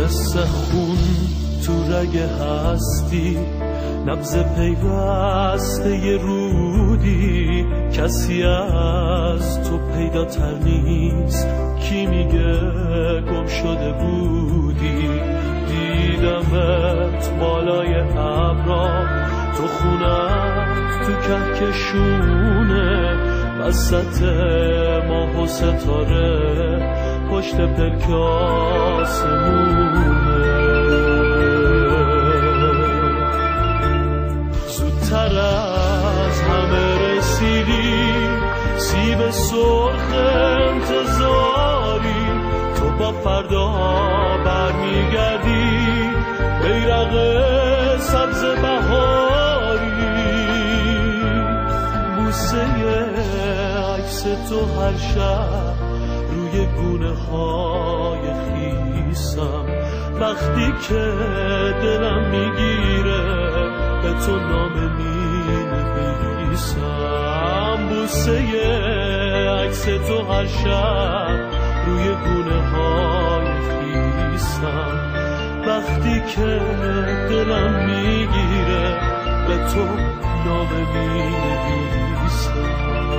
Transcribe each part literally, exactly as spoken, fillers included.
مثل خون تو رگ هستی، نبض پیوسته رودی، کسی از تو پیداتر نیست، کی میگه گم شده بودی. دیدمت بالای ابرا، تو خونت تو کهکشونه، وسط ماه و ستاره، پشت پلک آسمونه. زودتر از همه رسیدی، سیب سرخ انتظاری، تو با فردا برمیگردی، بیرق سبز بهاری. بوسه عکس تو هر شب روی گونه های خیسم، وقتی که دلم میگیره به تو نامه مینویسم. بوسه عکس تو هر شب روی گونه های خیسم، وقتی که دلم میگیره به تو نامه مینویسم.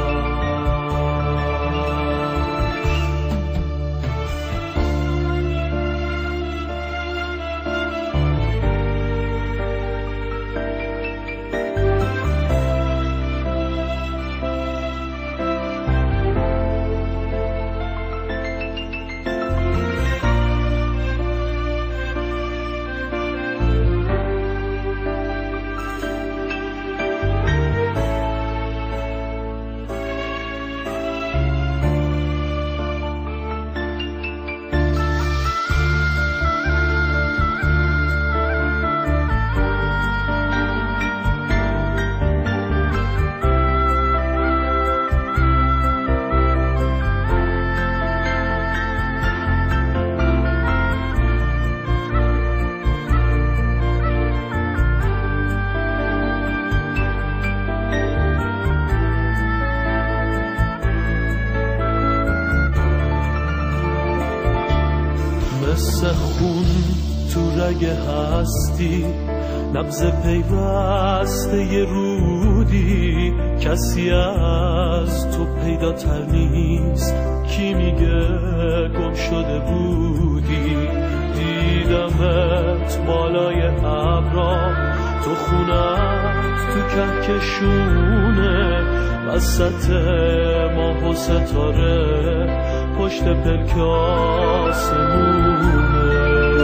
مثل خون تو رگ هستی، نبض پیوسته رودی، کسی از تو پیداتر نیست، کی میگه گم شده بودی. دیدمت بالای ابرا، تو خونت تو کهکشونه، وسط ماه و ستاره، پشت پلک آسمونه.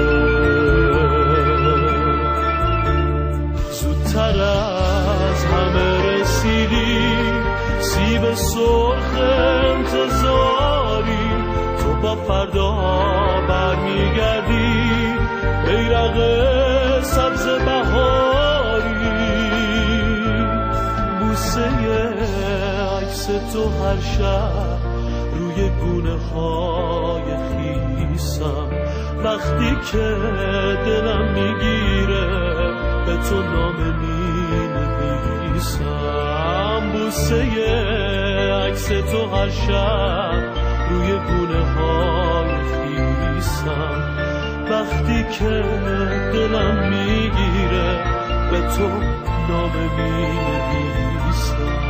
زودتر از همه رسیدی، سیب سرخ انتظاری، تو با فردا برمیگردی، بیرق سبز بهاری. بوسه عکس تو هر شب روی گونه های خیسم، وقتی که دلم میگیره به تو نامه مینویسم. بوسه عکس تو هر شب روی گونه های خیسم، وقتی که دلم میگیره به تو نامه مینویسم.